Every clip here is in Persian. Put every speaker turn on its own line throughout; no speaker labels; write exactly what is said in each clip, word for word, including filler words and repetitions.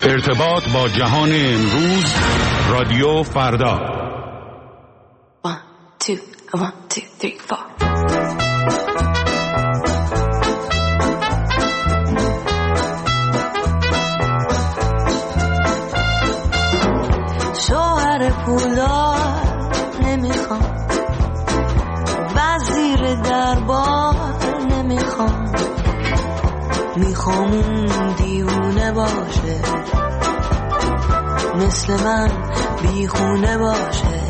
ارتباط با جهان امروز، رادیو فردا.
One, two, one, two, three, four.
شوهر پولدار نمیخوام، وزیر دربار نمیخوام، میخوام اون دیوونه باشه، مثل من بیخونه باشه،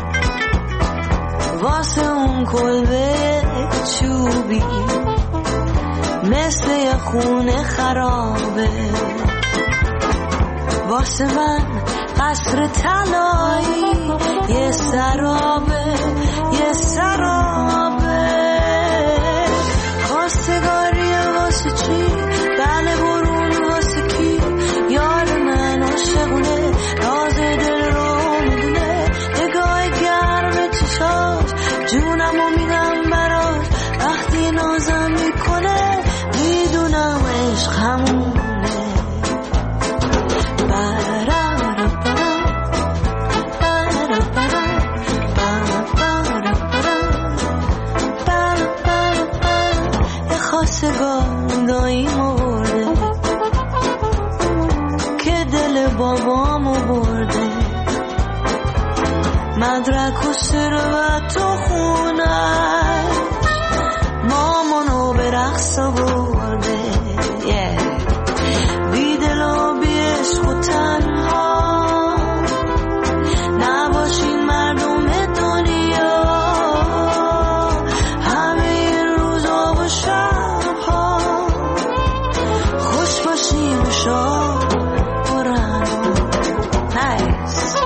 واسه اون کلبه چوبی مثل یه خونه خرابه، واسه من قصر طلایی یه سرابه، یه سرابه. خواستگاریه واسه چی؟ بله برون واسه کی؟ یار من عاشقونه، راز دل رو میدونه، نگاه گرم چشاش جونمو میدم براش، وقتی نازم میکنه میدونم عشق همونه. خواستگار داییمو برده که دل بابامو برده، مدرک و ثروت و خونش مامانو به رقص برده، بی دل و بی عشق و تنها نباشین مردم دنیا، همه روزا و شبها خوش باشین و شاد برن. نایس.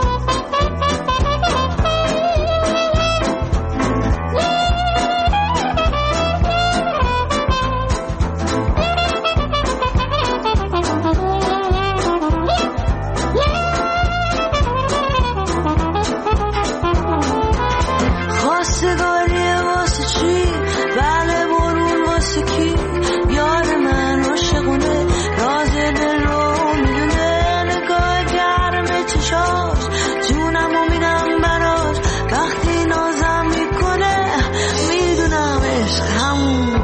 خواستگاریه واسه چی؟ بله برون واسه کی؟ یار من عاشقونه، راز دل رو میدونه، نگاه گرم چشاش جونمو میدم براش، وقتی نازم میکنه میدونم عشق همونه.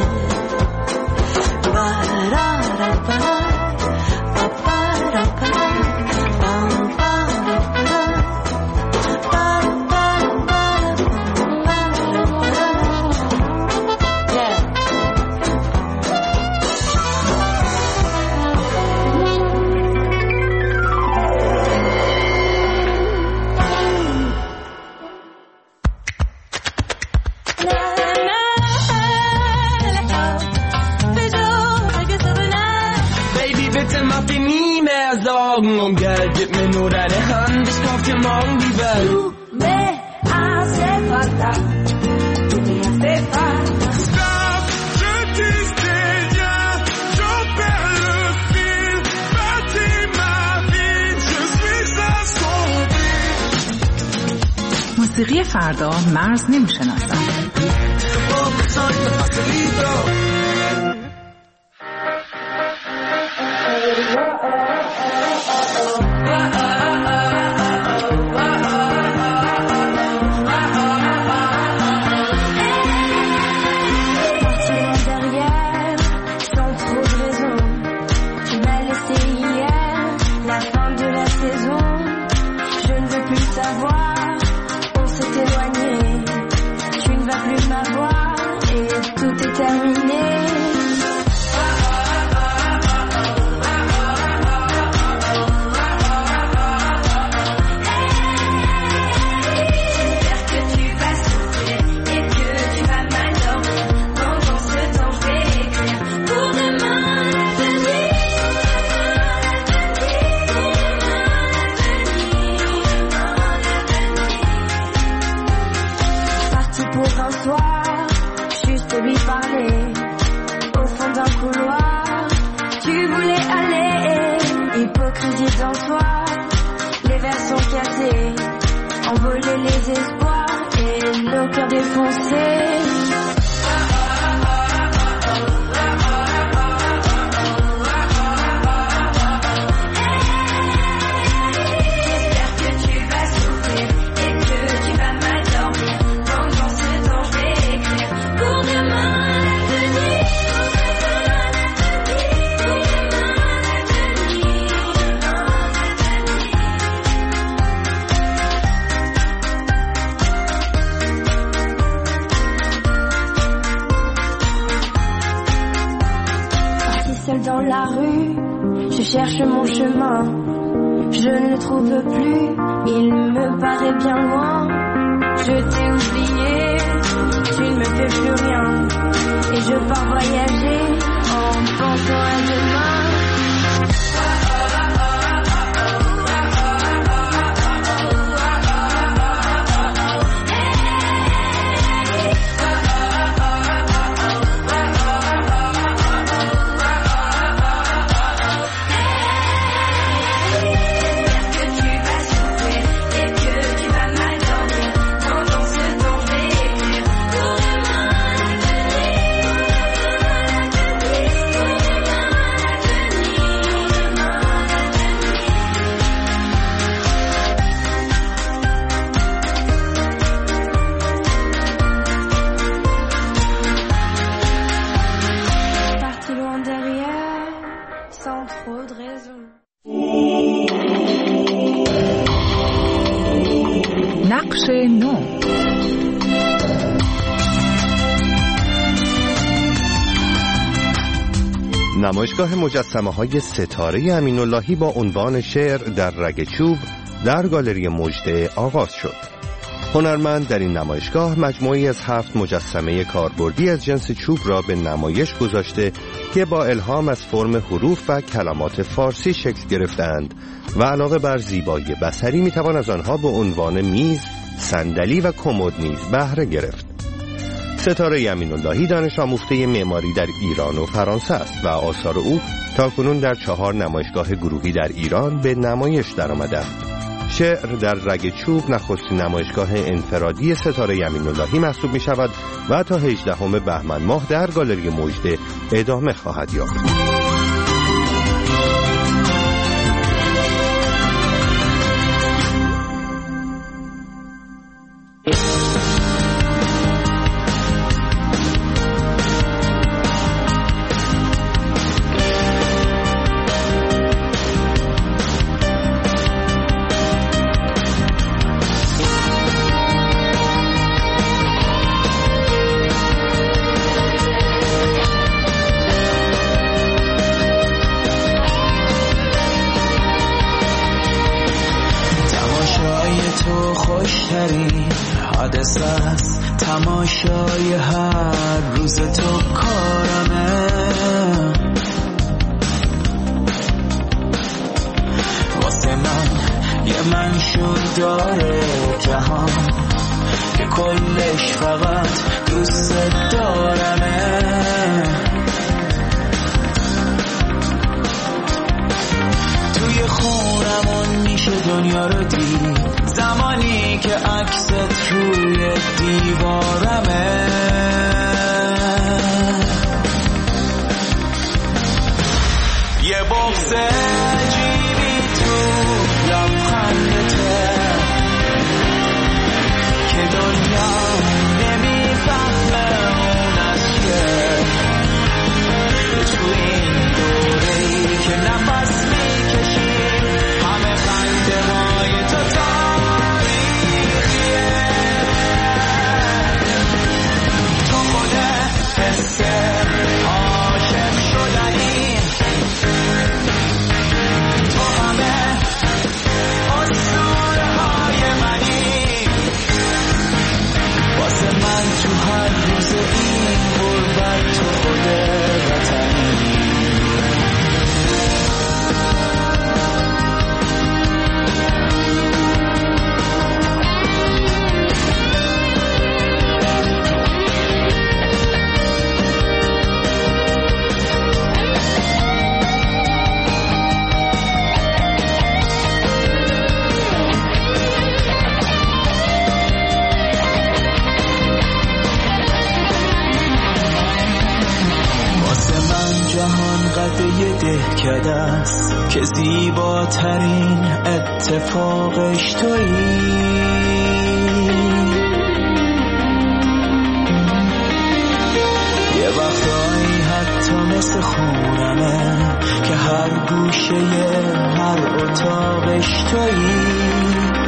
Um Geld, gib mir nur deine Hand, ich kauf dir morgen die Welt.
Tu me hace falta, tu me hace falta.
Stop, je dis rien, j'en perds le fil, bâtis ma vie, je suis assombri.
موسیقی فردا مرز نمیشناسد.
Envoler les espoirs et le cœur défoncé. plus. Je cherche mon chemin, je ne le trouve plus. Il me paraît bien loin. Je t'ai oublié, tu ne me fais plus rien. Et je pars voyager en pensant à demain.
نقش نو.
نمایشگاه مجسمه های ستاره امین‌اللهی با عنوان شعر در رگ چوب در گالری مژده آغاز شد. هنرمند در این نمایشگاه مجموعی از هفت مجسمه کاربردی از جنس چوب را به نمایش گذاشته که با الهام از فرم حروف و کلمات فارسی شکل گرفتند و علاوه بر زیبایی بصری میتوان از آنها به عنوان میز، صندلی و کمد نیز بهره گرفت. ستاره امین‌اللهی دانش آموخته معماری در ایران و فرانسه است و آثار او تاکنون در چهار نمایشگاه گروهی در ایران به نمایش درآمده‌اند. شعر در رگ چوب نخستین نمایشگاه انفرادی ستاره امین‌اللهی محسوب می شود و تا هجدهم بهمن ماه در گالری مژده ادامه خواهد یافت.
تماشای هر روز تو کارمه، واسه من یه منشور داره جهان که کلش فقط دوست دارمه. توی خونمون میشه دنیا رو دید زمانی که عکست روی دیوارمه. یه بغض عجیبی تو لبخندته که دنیا نمیفهمه اون از که تو این دوره‌ای که نفس میکشی همه خنده های تو تاریخیه. تو خوده حس عاشق شدنی، تو همه اسطوره های منی، واسه من تو هر روز این غربت تو خود وطنی. یه دهکده است که زیباترین اتفاقش تویی. یه وقتایی حتی مثل خونمه که هر گوشه هر اتاقش تویی.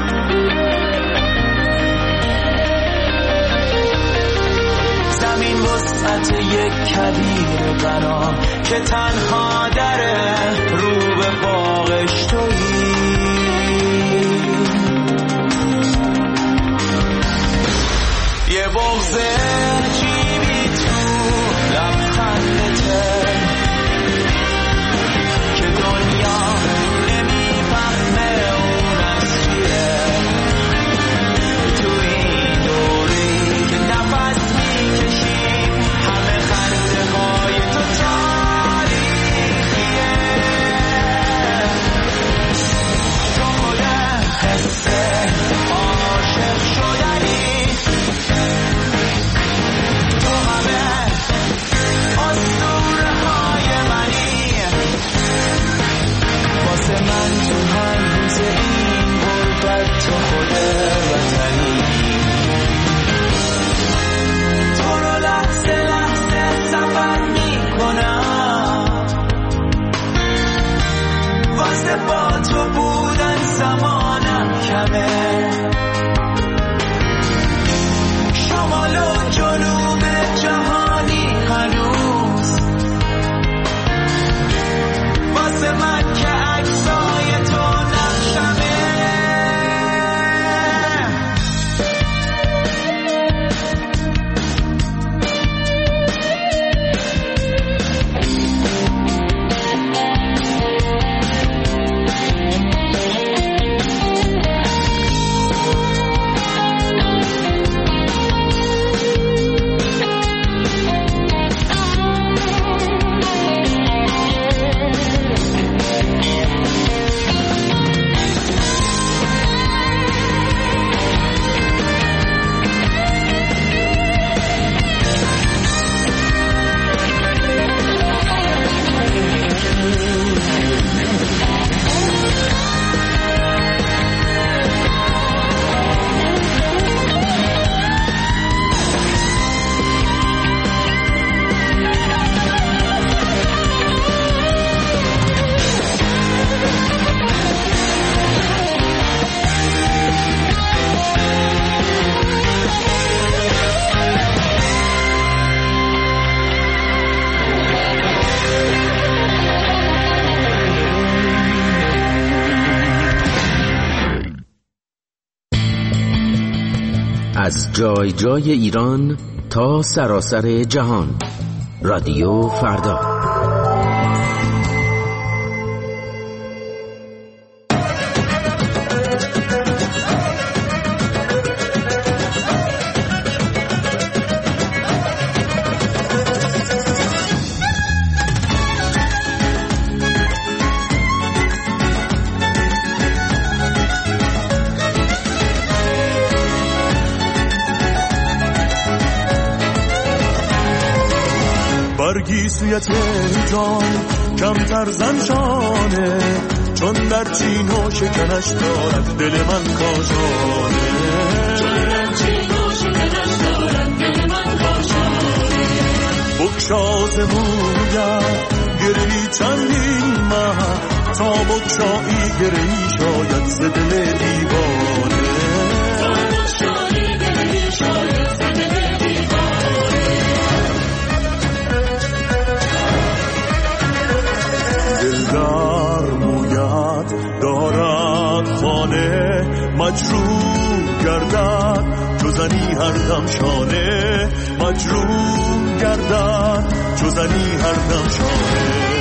زمین وسعت یک کبیر بنا که تنها دره رو به باغش تویی. یه بغض عجیبی تو لبخندته که دنیا نمیفهمه اون از چیه. تو این دوری که نفس میکشیم همه خنده های تو تاریخیه. تو خود حس عاشق شدنی، تو همه اسطوره های منی. واسه من تو هر روز این غربت تو خود وطنی. تو رو لحظه لحظه سفر میکنم، واسه با تو بودن زمانم کمه. شمال و جنوب جهانی هنوز واسه من که عکسای تو نقشمه.
از جای جای ایران تا سراسر جهان، رادیو فردا.
برگی سوی تهران کمتر زنشانه، چون در چین و شکنش دارد دل من کاشانه. چون در چین و شکنش دارد دل من کاشانه. بکشاز موید گرهی چندین ماه، تا بکشایی گرهی شاید ز دل دیوانه. تا بکشایی گرهی شاید ز دل دیوانه. دلدار موید دارد خانه، مجروح گردد چو زنی هر دم شانه. مجروح گردد چو زنی هر دم شانه.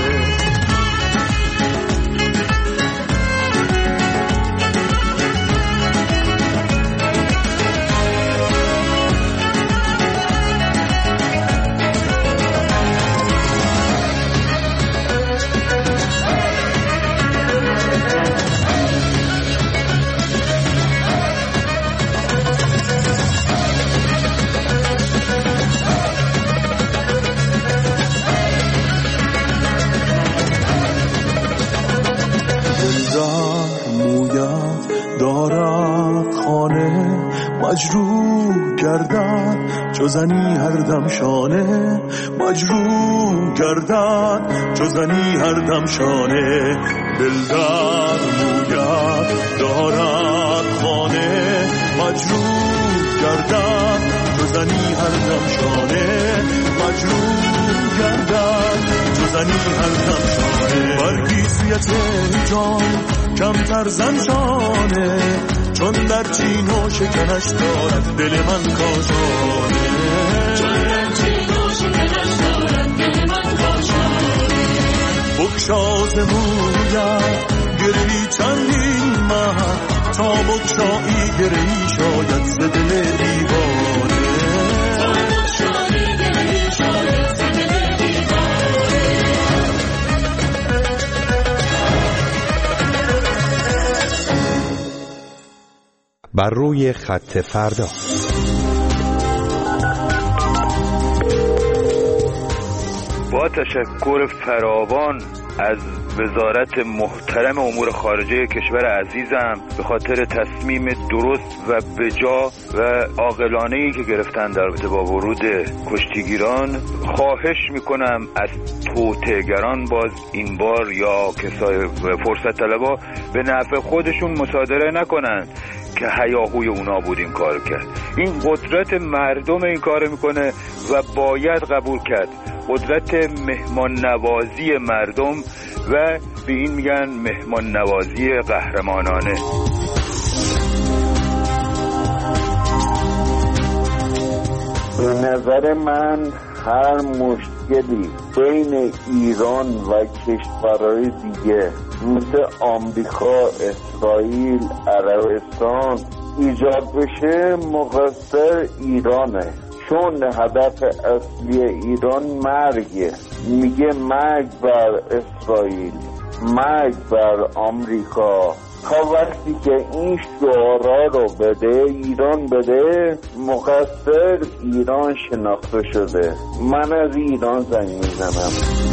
مجروح گردد چو زنی هر دم شانه. مجروح گردد چو زنی هر دم شانه. دلدار موید دارد خانه، مجروح گردد چو زنی هر دم شانه. مجروح گردد جزنی هر دم برگی سویت جان کمتر زنجانه چون در چین و شکنش دارد دل من کاشانه چون در چین و شکنش دارد دل من کاشانه بکشاز موید گرهی چندین ماه تا بکشایی گرهی شاید ز دل دیوانه تا بکشایی گرهی شاید ز دل دیوانه
بر روی خط فردا.
با تشکر فراوان از وزارت محترم امور خارجه کشور عزیزم به خاطر تصمیم درست و بجا و عاقلانه‌ای که گرفتن در رابطه با ورود کشتیگیران، خواهش میکنم از توطئه‌گران باز این بار یا کسای فرصت طلبا به نفع خودشون مصادره نکنن که هیاهوی اونا بود این کار کرد. این قدرت مردم این کار میکنه و باید قبول کرد، قدرت مهمان نوازی مردم و به این میگن مهمان نوازی قهرمانانه.
به نظر من هر مشکلی بین ایران و کشورهای دیگه مثل آمریکا، اسرائیل، عربستان ایجاد بشه مقصر ایرانه، چون هدف اصلی ایران مرگه. میگه مرگ بر اسرائیل، مرگ بر آمریکا. تا وقتی که این شعارا رو بده ایران بده مقصر ایران شناخته شده. من از ایران زنگ میزنم.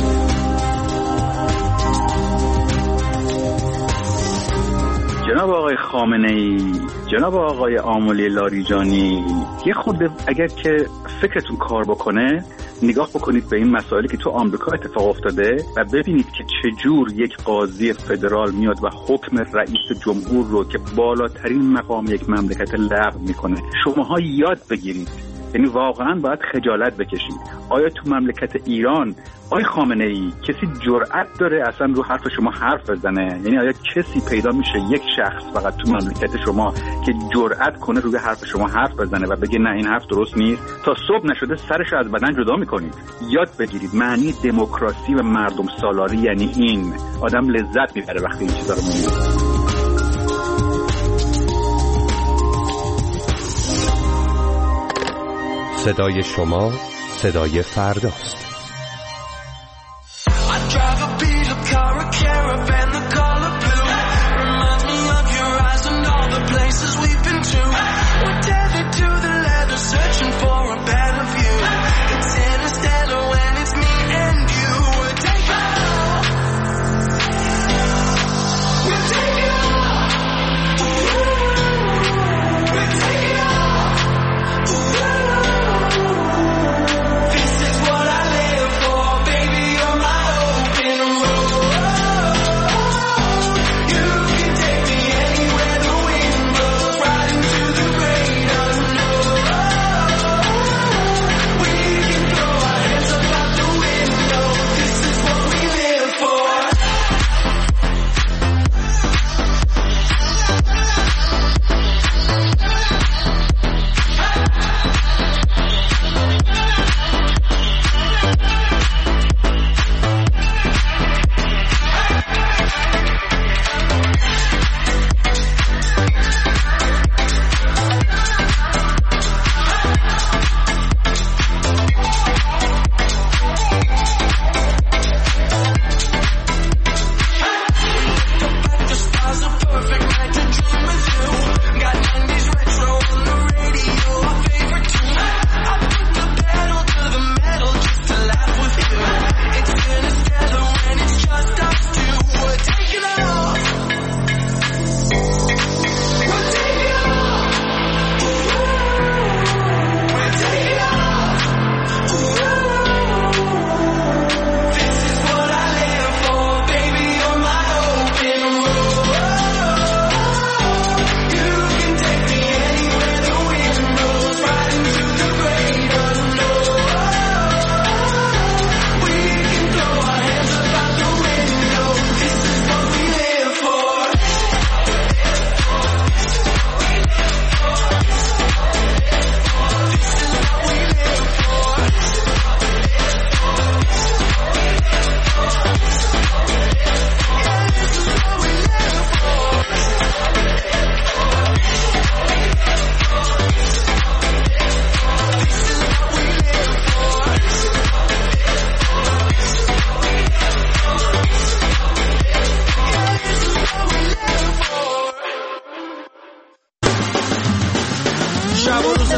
جناب آقای خامنه‌ای، جناب آقای آملی لاریجانی، یه خورده اگر که فکرتون کار بکنه نگاه بکنید به این مسائلی که تو آمریکا اتفاق افتاده و ببینید که چجور یک قاضی فدرال میاد و حکم رئیس جمهور رو که بالاترین مقام یک مملکت لغو میکنه. شماها یاد بگیرید، یعنی واقعا باید خجالت بکشید. آیا تو مملکت ایران آقای خامنه‌ای کسی جرأت داره اصلا رو حرف شما حرف بزنه؟ یعنی آیا کسی پیدا میشه یک شخص فقط تو مملکت شما که جرأت کنه روی حرف شما حرف بزنه و بگه نه این حرف درست نیست؟ تا صبح نشده سرش از بدن جدا میکنید. یاد بگیرید معنی دموکراسی و مردم سالاری یعنی این. آدم لذت میبره وقتی این چیزا رو میبینه.
صدای شما صدای فرداست.
This is what I live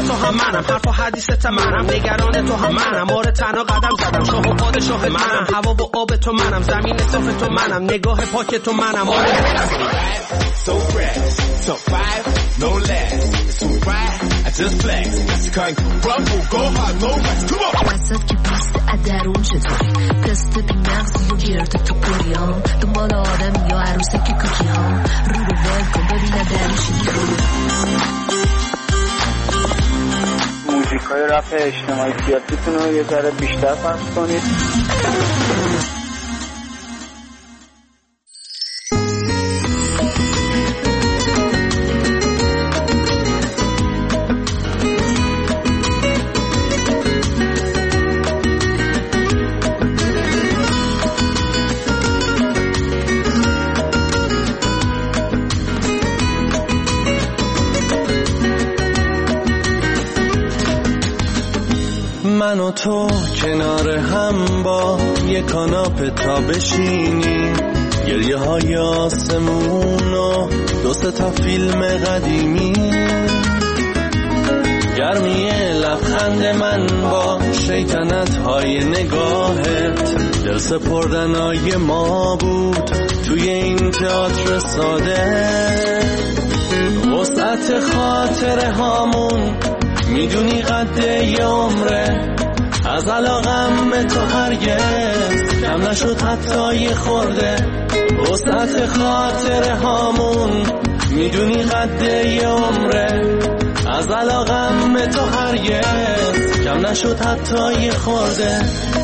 تو هم منم، حرف و حدیثت منم، نگران تو هم منم، آره تنها قدم زدم، شاه و پادشاه منم، هوا و آب تو منم، زمین صاف تو منم، نگاه پاک تو منم، آره
so fresh, so fire, no less, it's too bright, I just flex, you can't rumble, go hard, no rest, come on.
دستت که پست ادرون چطوری تست بی مغزی و گرد تو کلیام دنبال آدم یا عروسه که کوکی ها رو رو ول کن ببینه درشی
موزیک های رپ اجتماعی سیاسیتون رو یه ذره بیشتر پخش کنید.
من و تو کنار هم با یک کاناپه تا بشینیم، گریه های آسمون و دو سه تا فیلم قدیمی، گرمی لبخند من با شیطنت های نگاهت، دل سپردنای ما بود توی این تئاتر ساده، وسعت خاطره هامون میدونی قده یه عمره، از علاقم به تو هرگز کم نشد حتی یه خورده، وسعت خاطره هامون میدونی قده یه عمره، از علاقم به تو هرگز کم نشد حتی یه خورده.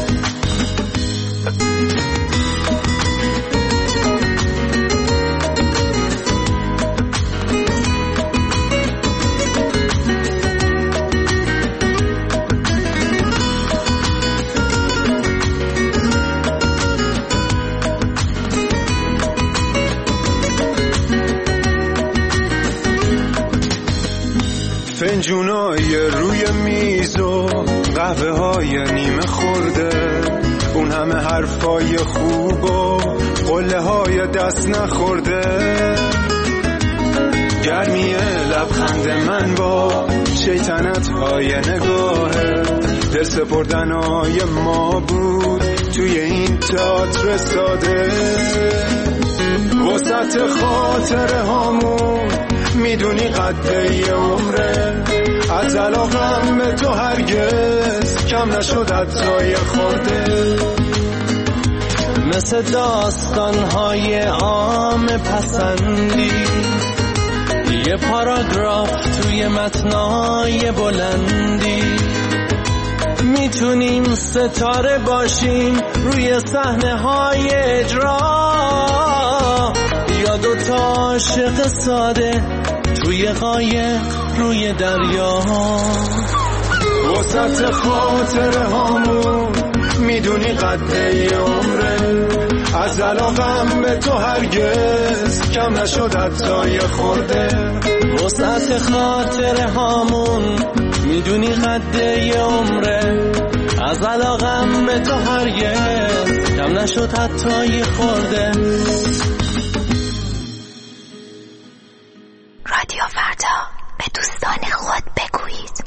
فنجونای روی میز و قهوه های نیمه خورده، اون همه حرفای خوب و قله های دست نخورده، گرمی لبخند من با شیطنت های نگاهه، دل سپردنای ما بود توی این تئاتر ساده، وسط خاطره هامون میدونی قده یه عمره، از علاقم به تو هرگز کم نشد حتی یه خورده،
مثل داستانهای عام پسندی، یه پاراگراف توی متنای بلندی، میتونیم ستاره باشیم روی صحنه های اجرا، یا دوتا عاشق ساده توی قایق روی دریا،
وسط خاطره هامون میدونی قده یه عمره، از علاقم به تو هرگز کم نشد حتی یه خورده،
وسط خاطره هامون میدونی قده یه عمره، از علاقم به تو هرگز کم نشد حتی یه خورده.
رادیو فردا، به دوستان خود بگویید.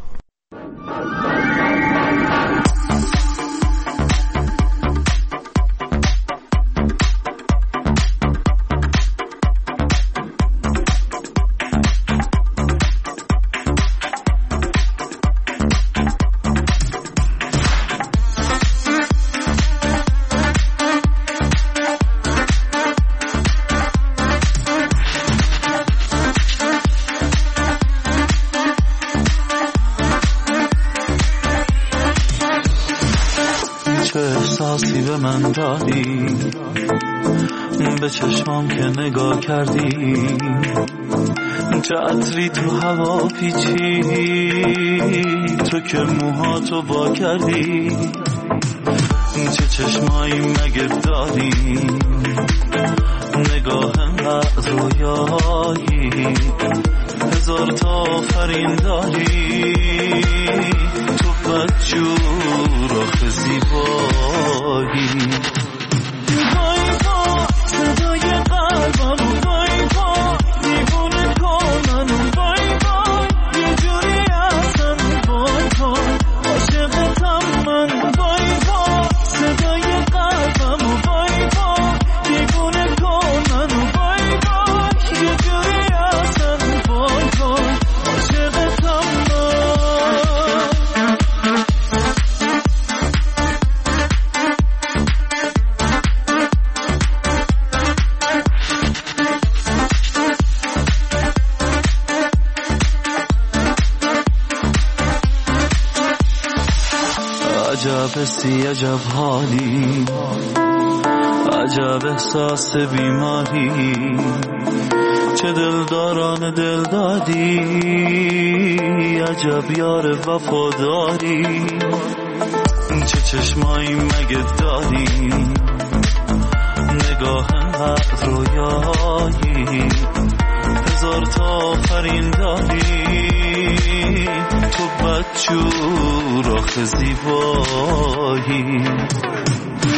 احساسی به من دادی، به چشمام که نگاه کردی، چه عطری تو هوا پیچی، تو که موهاتو وا کردی، چه چشمایی مگه داری، نگاه انقدر رویایی، هزار تا آفرین داری، تو بدجور آخه زیبایی، وای با صدای قلبم، وای با دیوونه کنن، وای وای یه جوری هستن، نفسی عجب حالی، عجب احساس بیماری، چه دلداران دل دادی، عجب یار وفاداری، چه چشمایی مگه داری، نگاه انقدر رویایی، هزار تا آفرین داری، تو بدجور آخه زیبایی.